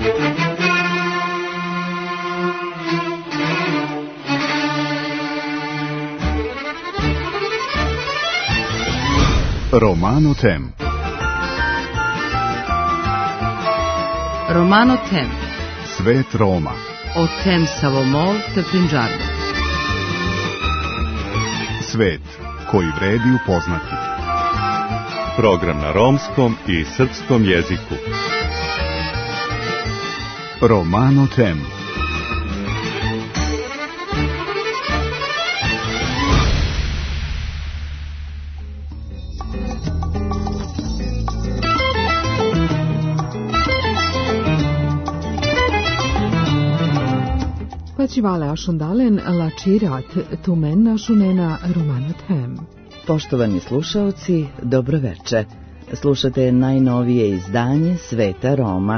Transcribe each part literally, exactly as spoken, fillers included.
Romano Tem. Romano Tem. Svet Roma. O tem Savomol te Punjabi. Svet koji vredi upoznati. Program na romskom i srpskom jeziku. Romano Tem. Facivale ašundalen lačirat tumen našunena Romano Tem. Poštovani slušaoci, dobroveče. Slušate najnovije izdanje Sveta Roma.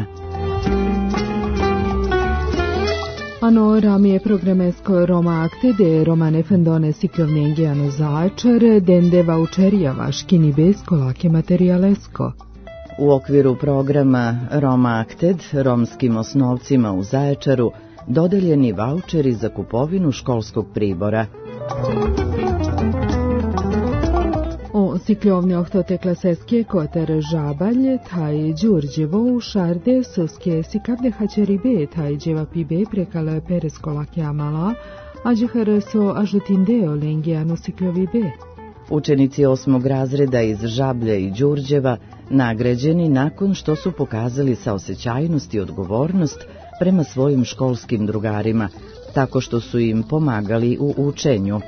Ano ramije programesko Roma akte de Romane fendone siklovnengiano Zaječar dende vaučerijava škini besko lake materijalesko. U okviru programa Roma Akted romskim osnovcima u Zaječaru dodeljeni vaučeri za kupovinu školskog pribora. O sikljovne ohtote klaseske koter žabalje taj Đurđevo u šarde soske sikavde hačeri be taj dževa pibe prekala peresko lake amala, a džihar so ažutindeo lengijano sikljovi be. Učenici osmog razreda iz Žablje i Đurđeva nagrađeni nakon što su pokazali saosećajnost i odgovornost prema svojim školskim drugarima, tako što su im pomagali u učenju.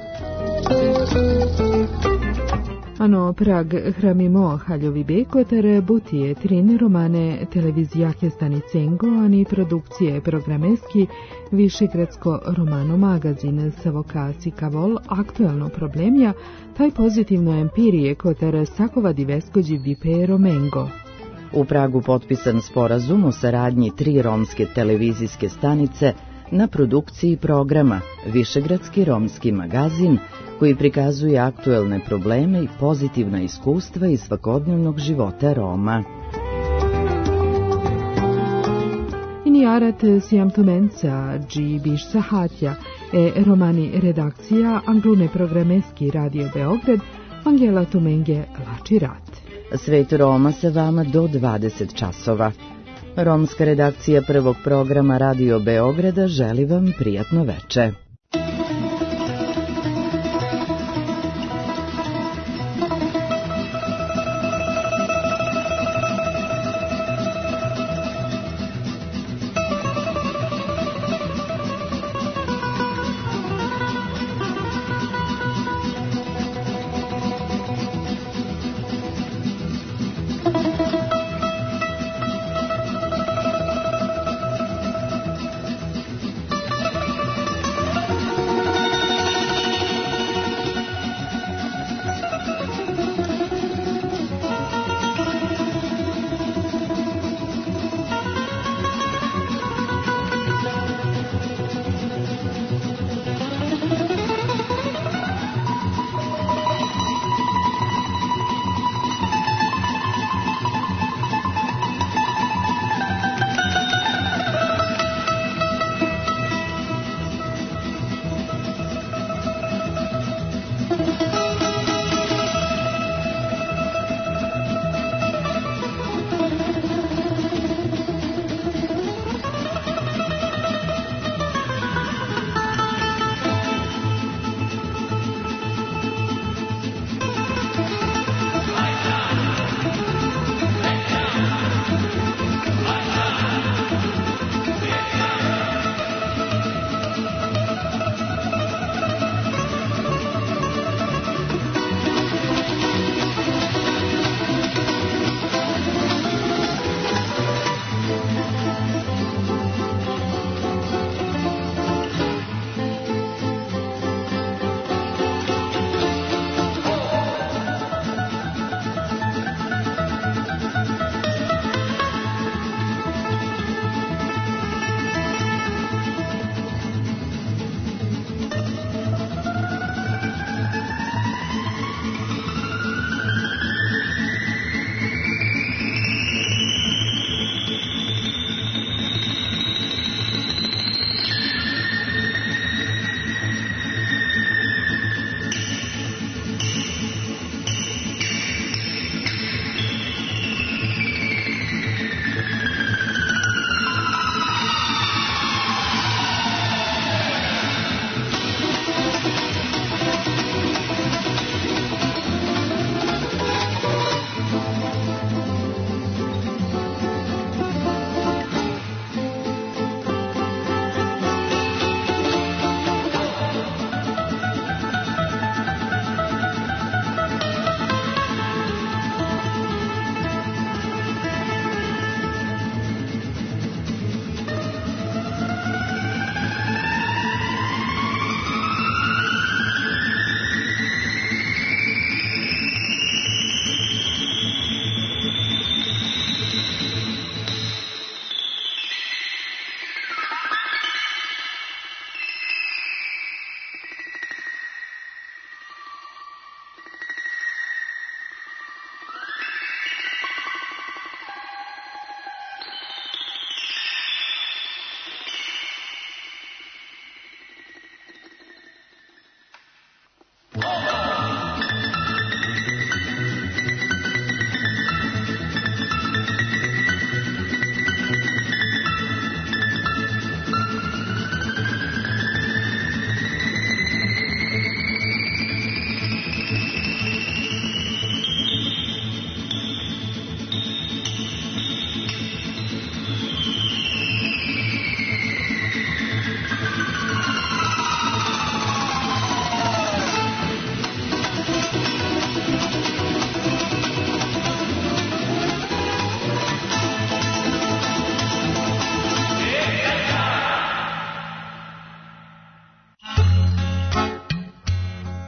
Ano Prag hramimo haljovi bekotar butije trin romane televizijake stanicengo, ani produkcije programeski Višegradsko romano magazin savokasi kavol aktuelno problemja, taj pozitivno empirije kotar sakova diveskođi vipe romengo. U Pragu potpisan sporazum o saradnji tri romske televizijske stanice na produkciji programa Višegradski romski magazin, koji prikazuje aktuelne probleme i pozitivna iskustva iz svakodnevnog života Roma. Iniarat siam tumenca dži biš sahatja e romani redakcija anglune programeski Radio Beograd Angela Tumenge Lačirat. Svet Roma sa vama do dvadeset časova. Romska redakcija prvog programa Radio Beograda želi vam prijatno veče.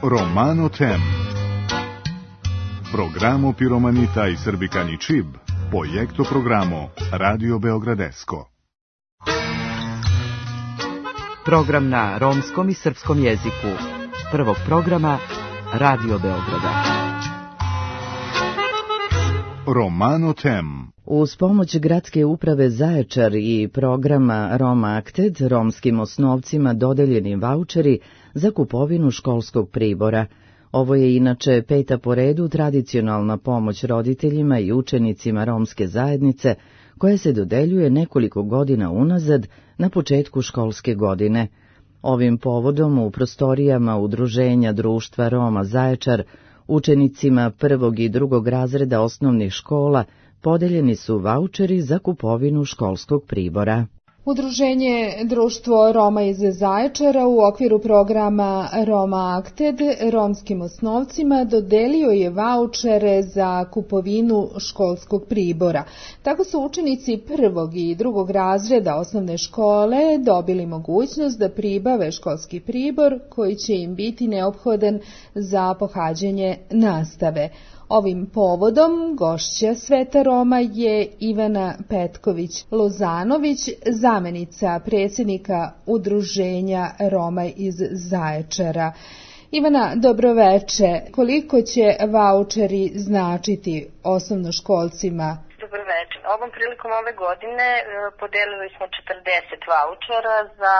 Romano Tem. Programo Piromanita i Srbikani Čib, projekto programo Radio Beogradesko. Program na romskom i srpskom jeziku. Prvog programa Radio Beograda. Romano Tem. Uz pomoć Gradske uprave Zaječar i programa Roma Akted, romskim osnovcima dodeljeni vaučeri za kupovinu školskog pribora. Ovo je inače peta po redu tradicionalna pomoć roditeljima i učenicima romske zajednice, koja se dodeljuje nekoliko godina unazad na početku školske godine. Ovim povodom u prostorijama Udruženja društva Roma Zaječar učenicima prvog i drugog razreda osnovnih škola podeljeni su vaučeri za kupovinu školskog pribora. Udruženje Društvo Roma iz Zaječara u okviru programa Roma Akted romskim osnovcima dodelio je vaučere za kupovinu školskog pribora. Tako su učenici prvog i drugog razreda osnovne škole dobili mogućnost da pribave školski pribor koji će im biti neophodan za pohađanje nastave. Ovim povodom gošća Sveta Roma je Ivana Petković-Lozanović, zamenica predsjednika Udruženja Roma iz Zaječara. Ivana, dobroveče. Koliko će vaučeri značiti osnovnoškolcima? Dobroveče. Ovom prilikom ove godine podelili smo četrdeset vaučera za,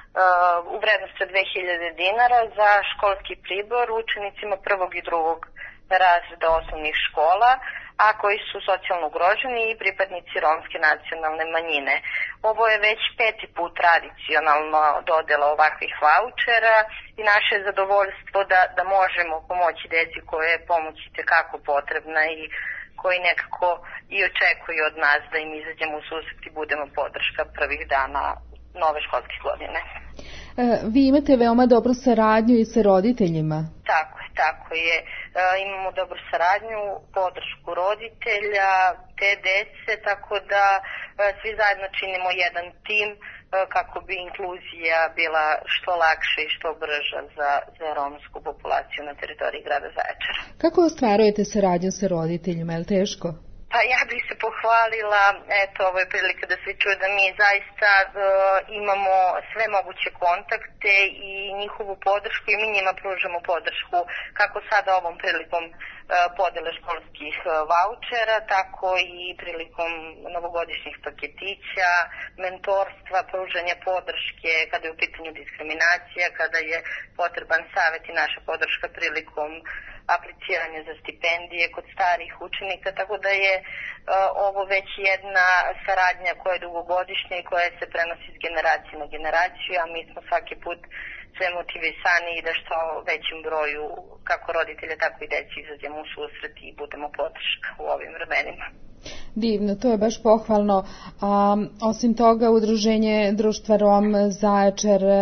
u vrednosti od dve hiljade dinara za školski pribor učenicima prvog i drugog razreda osnovnih škola, a koji su socijalno ugroženi i pripadnici romske nacionalne manjine. Ovo je već peti put tradicionalno dodela ovakvih vaučera i naše je zadovoljstvo da, da možemo pomoći deci koje je pomoć itekako potrebna i koji nekako i očekuju od nas da im izađemo u susret i budemo podrška prvih dana nove školske godine. E, vi imate veoma dobru saradnju i sa roditeljima. Tako je, tako je. E, imamo dobru saradnju, podršku roditelja, te dece, tako da e, svi zajedno činimo jedan tim e, kako bi inkluzija bila što lakša i što brža za, za romsku populaciju na teritoriji grada Zaječara. Kako ostvarujete saradnju sa roditeljima, je li teško? Pa ja bih se pohvalila, eto, ovo je prilika da se čuje da mi zaista uh, imamo sve moguće kontakte i njihovu podršku i mi njima pružamo podršku kako sada ovom prilikom uh, podele školskih uh, vaučera, tako i prilikom novogodišnjih paketića, mentorstva, pružanja podrške kada je u pitanju diskriminacija, kada je potreban savjet i naša podrška prilikom apliciranje za stipendije kod starih učenika, tako da je uh, ovo već jedna saradnja koja je dugogodišnja i koja se prenosi iz generacije na generaciju, a mi smo svaki put sve motivisani i da što većem broju kako roditelja, tako i deci izađemo u susret i budemo podrška u ovim vremenima. Divno, to je baš pohvalno. A, osim toga, Udruženje Društva Rom Zaječar e,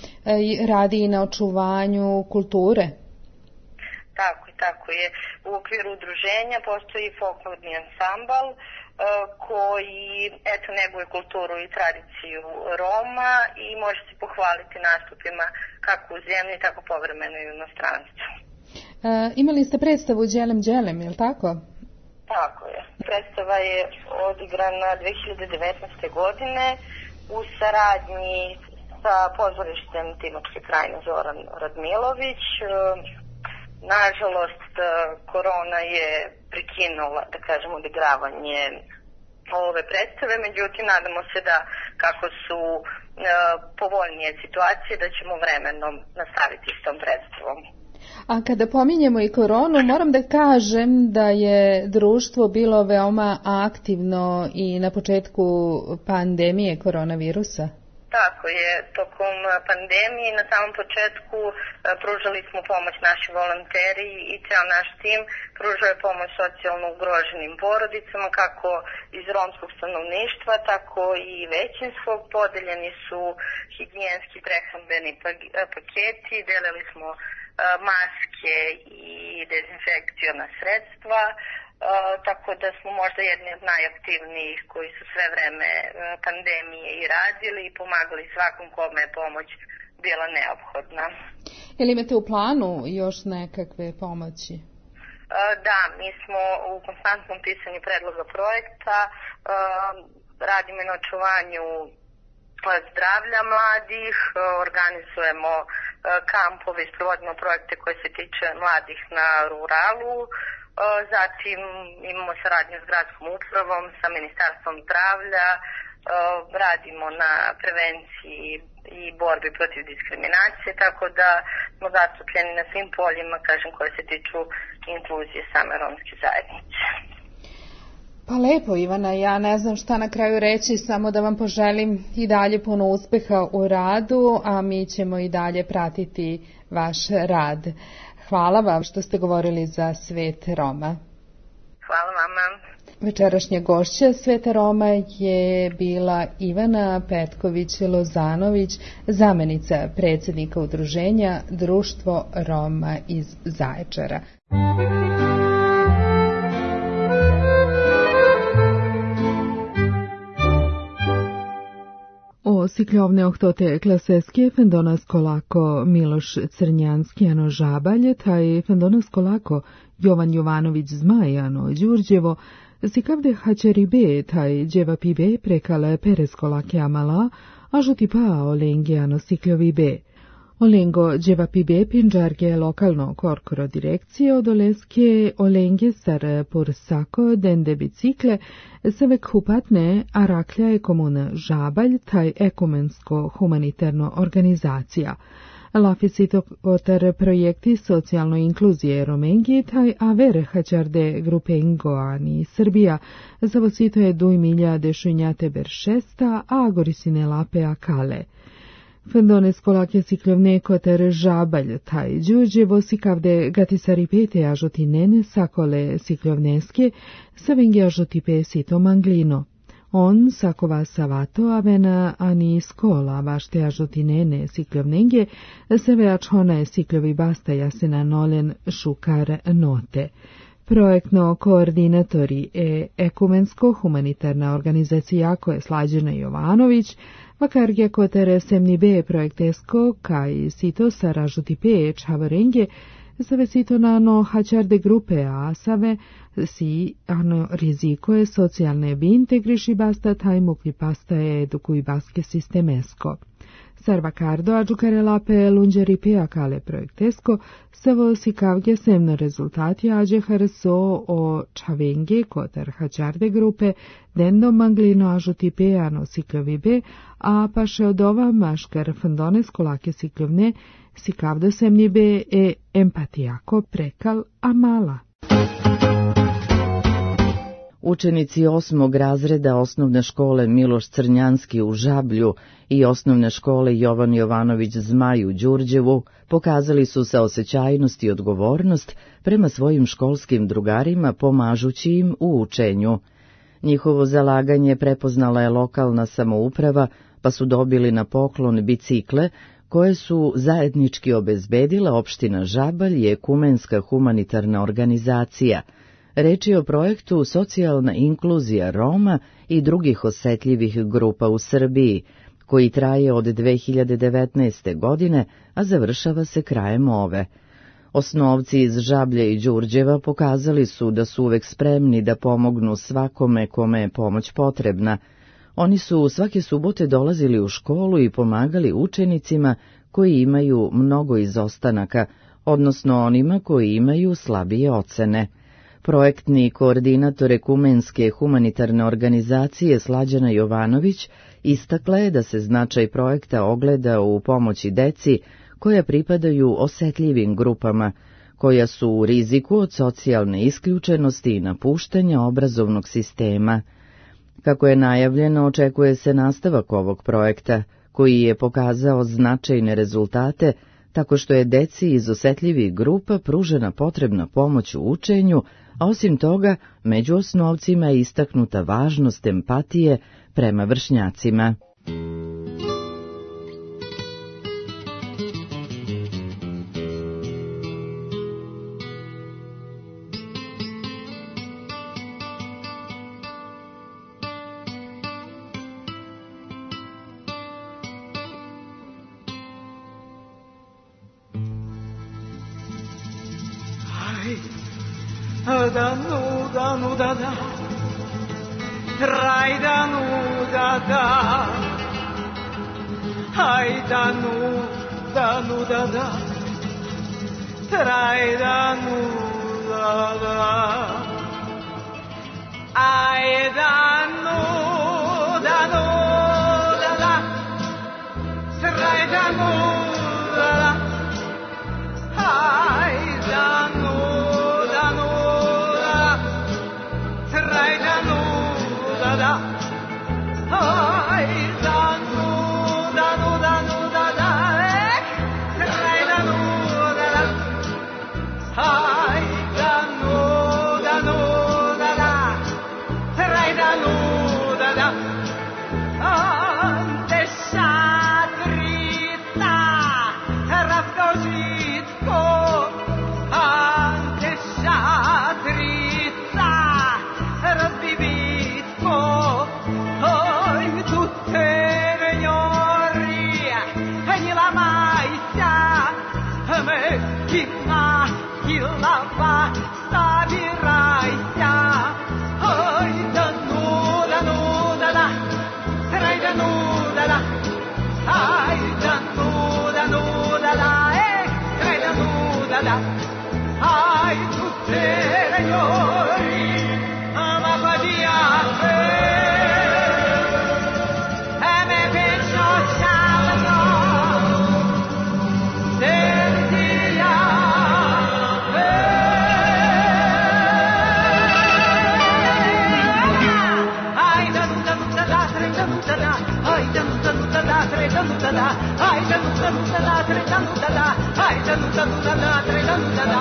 radi i na očuvanju kulture. Tako je, tako je. U okviru udruženja postoji folklorni ansambal uh, koji, eto, neguje kulturu i tradiciju Roma i može se pohvaliti nastupima kako u zemlji, tako povremeno i u inostranstvu. E, imali ste predstavu Đelem Đelem, je li tako? Tako je. Predstava je odigrana dve hiljade devetnaeste. godine u saradnji sa pozorištem Timočke krajine Zoran Radmilović. Nažalost, korona je prekinula, da kažem, odigravanje ove predstave, međutim, nadamo se da kako su e, povoljnije situacije, da ćemo vremenom nastaviti s tom predstavom. A kada pominjemo i koronu, moram da kažem da je društvo bilo veoma aktivno i na početku pandemije koronavirusa. Tako je, tokom pandemije na samom početku pružali smo pomoć naši volonteri i ceo naš tim pružao je pomoć socijalno ugroženim porodicama, kako iz romskog stanovništva, tako i većinskog. Podeljeni su higijenski prehrambeni paketi, delili smo maske i dezinfekciona sredstva, Uh, tako da smo možda jedni od najaktivnijih koji su sve vreme uh, pandemije i radili i pomagali svakom kome je pomoć bila neophodna. Je li imate u planu još nekakve pomoći? Da, mi smo u konstantnom pisanju predloga projekta, radimo na očuvanju zdravlja mladih, organizujemo kampove i sprovodimo projekte koje se tiče mladih na ruralu, zatim imamo saradnju s gradskom upravom, sa Ministarstvom zdravlja, radimo na prevenciji i borbi protiv diskriminacije, tako da smo zastupljeni na svim poljima, kažem, koje se tiču inkluzije same romske zajednice. Pa lepo, Ivana, ja ne znam šta na kraju reći, samo da vam poželim i dalje puno uspeha u radu, a mi ćemo i dalje pratiti vaš rad. Hvala vam što ste govorili za Svet Roma. Hvala vama. Večerašnja gošća Sveta Roma je bila Ivana Petković-Lozanović, zamenica predsjednika udruženja Društvo Roma iz Zaječara. Sikljovne ohtote klaseske fendonas kolako Miloš Crnjanski ano žabalje, taj fendonas kolako Jovan Jovanović Zmaj ano Đurđevo, sikavde hačeribe taj dževa pibe prekale Perez kolake amala, a žuti pa olenge ano sikljovi be. Olengo dževa pibe pinđarge lokalno korkoro direkcije od oleske olenge sar pursako dende bicikle sevek hupatne a raklja je komuna žabalj taj ekumensko humanitarno organizacija. Lafisito otar projekti socijalno inkluzije Romengi taj aver hačarde grupengoani Srbija zavosito je duj milja dešunjate beršesta a gorisine lape akale. Fendones kolake sikljovne koter žabalj taj Đurđevo sikavde gatisari pete ažoti nene sakole sikljovneske savengi ažoti pe sito manglino. On sakova savato avena ani skola vašte ažoti nene sikljovnenge seve ačhone sikljovi basta jasena nolen šukar note. Projektno koordinatori e ekumensko-humanitarna organizacija koje je Slađena Jovanović, vakarge kotere semni be projektesko kaj sito saražuti pe čavarenge, save sito nano hačarde grupe asave, si ano rizikoje socijalne bi integriši basta taj mukvi pasta je edukuj baske sistemesko. Sarvakardo ađukare lape lunđeri peakale projektesko, savo si kavge semno rezultati ađe harso o čavenge kotar hačarde grupe, dendo manglino ažuti peano sikljovi be, a paše od ova maškar fandone skolake sikljovne, si kavdo semni be e empatijako prekal amala. Učenici osmog razreda osnovne škole Miloš Crnjanski u Žablju i osnovne škole Jovan Jovanović Zmaj u Đurđevu pokazali su saosećajnost i odgovornost prema svojim školskim drugarima pomažući im u učenju. Njihovo zalaganje prepoznala je lokalna samouprava, pa su dobili na poklon bicikle koje su zajednički obezbedila opština Žabalj i ekumenska humanitarna organizacija. Reč je o projektu Socijalna inkluzija Roma i drugih osetljivih grupa u Srbiji, koji traje od dve hiljade devetnaeste. godine, a završava se krajem ove. Osnovci iz Žablja i Đurđeva pokazali su da su uvek spremni da pomognu svakome kome je pomoć potrebna. Oni su svake subote dolazili u školu i pomagali učenicima koji imaju mnogo izostanaka, odnosno onima koji imaju slabije ocene. Projektni koordinator ekumenske humanitarne organizacije Slađena Jovanović istakla je da se značaj projekta ogleda u pomoći deci koja pripadaju osetljivim grupama, koja su u riziku od socijalne isključenosti i napuštanja obrazovnog sistema. Kako je najavljeno, očekuje se nastavak ovog projekta, koji je pokazao značajne rezultate, tako što je deci iz osetljivih grupa pružena potrebna pomoć u učenju, a osim toga, među osnovcima je istaknuta važnost empatije prema vršnjacima. da nu da nu da da traj da nu da da aj da nu da nu da da traj da nu da da aj da nu da nu da da traj da nu da da aj da nu da nu da traj da nu da da aj da nu da nu da nu da da traj da nu da da aj da nu da nu da da traj da nu da da ante satrita ravdožitko ante satrita razbivitko oj tutte vegnori venila majsa mekina hilava sabirajsa oj da nu da nu da da traj da nu da da aj da nu da nu da da eh traj da nu da da aj tutte vegnori ama padiate e me penso sabato sentia ai da nu da nu da da tre da nu da da ai da nu da nu da da tre da nu da da ai da nu da nu da da tre da nu da da ai da nu da nu da da tre da nu da da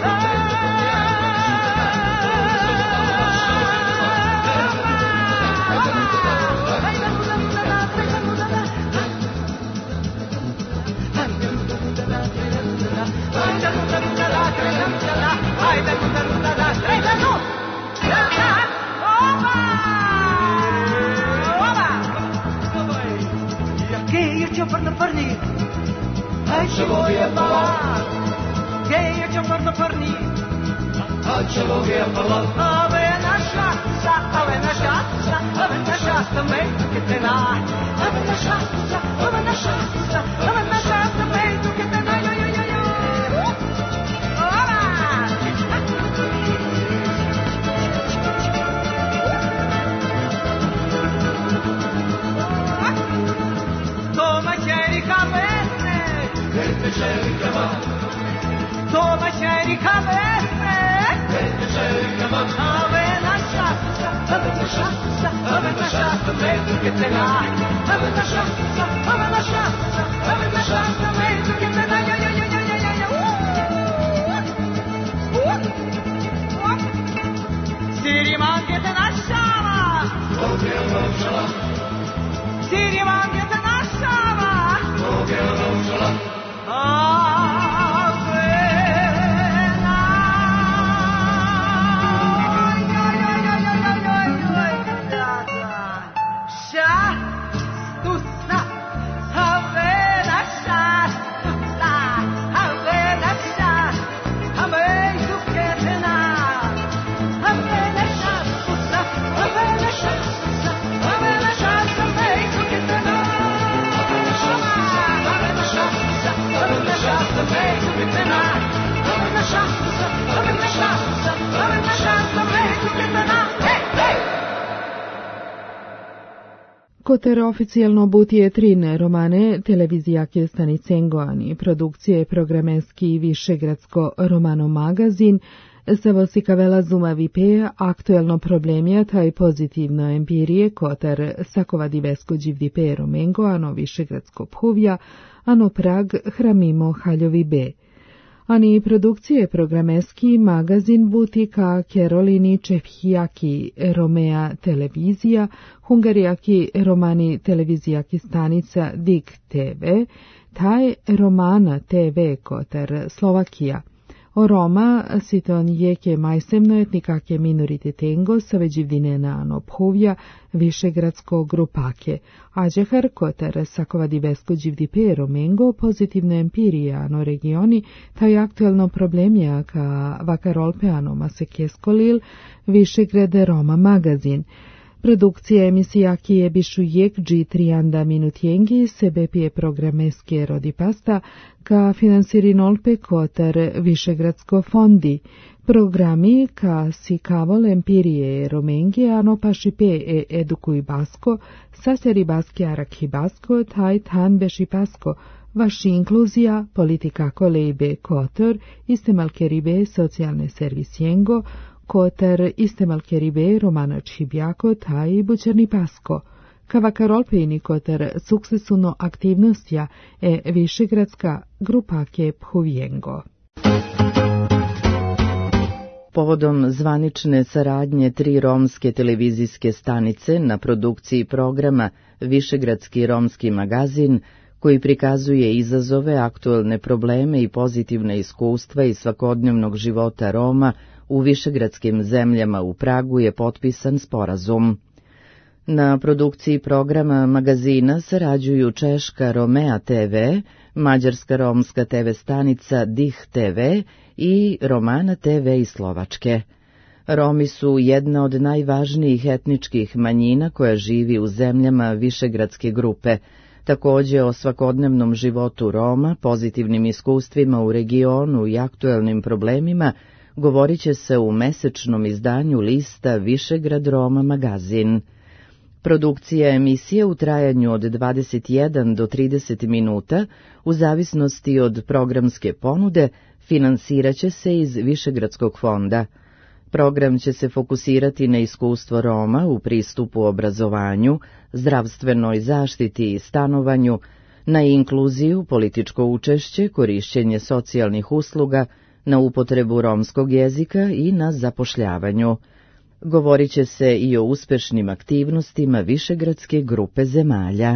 Ai ce voy a parlar, che io ci porto a fornire. Ai ce voy a parlar, ave na shazza, ave na shazza, ave na shazza, me che te na. Ave na shazza, ave na shazza, ave na shazza, me che te na. Yo yo yo yo. Ora. Toma cerica verde, verde cerica va. Toma cerica verde, verde cerica va. Ave na shazza, ave na shazza, ave na shazza, me che te na. Ave na shazza, ave na shazza, ave na shazza, me che te na. Yo yo yo yo yo yo. Si rimane te nasciava, si rimane te nasciava. Koter oficijalno butije trin romane televizija ke stanice Ngoani, produkcije programerski Višegradsko romano magazin, Savo si kavela zuma vipe aktuelno problemija taj pozitivno empirije koter sakova divesko dživdipe romengoano Višegradsko phovja, ano prag hramimo haljovi be. Ani produkcije programerski magazin butika Kerolini Čehijaki Romea televizija, Hungarijaki romani televizijaki stanica Dik te ve, taj romana te ve koter Slovakija. O Roma si to nijeke majsemno etnikake minorititengo sa veđivdinena Phovja višegradsko grupake. Ađehar kotar sakova divesko đivdipe romengo pozitivne empirije ano regioni taj aktuelno problemja ka vakarolpeano masekeskolil višegrade Roma magazin. Produkcija emisija kije bišu jek dži trianda minutjengi sebe pije programeske rodipasta ka finansirinolpe kotar višegradsko fondi. Programi ka si kavol empirije romengi ano pašipe e edukuj basko, saseri baske arakhi basko, taj tan beši pasko, vaši inkluzija, politika kolejbe kotor, istemalkeribe socijalne servisjengo, kotar istemalkeribe romana čibjako taj bučerni pasko. Kavakarolpejni kotar suksesuno aktivnostja e višegradska grupake Phovjengo. Povodom zvanične saradnje tri romske televizijske stanice na produkciji programa Višegradski romski magazin, koji prikazuje izazove, aktuelne probleme i pozitivne iskustva iz svakodnevnog života Roma u višegradskim zemljama u Pragu je potpisan sporazum. Na produkciji programa magazina sarađuju češka Romea te ve, mađarska romska te ve stanica Dih te ve i Romana te ve iz Slovačke. Romi su jedna od najvažnijih etničkih manjina koja živi u zemljama višegradske grupe. Također o svakodnevnom životu Roma, pozitivnim iskustvima u regionu i aktuelnim problemima govorit će se u mesečnom izdanju lista Višegrad Roma magazin. Produkcija emisije u trajanju od dvadeset jedan do trideset minuta, u zavisnosti od programske ponude, finansirat će se iz Višegradskog fonda. Program će se fokusirati na iskustvo Roma u pristupu obrazovanju, zdravstvenoj zaštiti i stanovanju, na inkluziju, političko učešće, korišćenje socijalnih usluga, na upotrebu romskog jezika i na zapošljavanju. Govorit će se i o uspešnim aktivnostima višegradske grupe zemalja.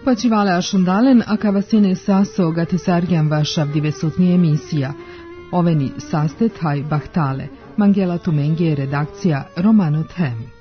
Pačivale Ašundalen, a kavasine saso gatisargian vašav divesutni emisija. Oveni saste taj bahtale. Mangela Tumengi je redakcija Romano Them.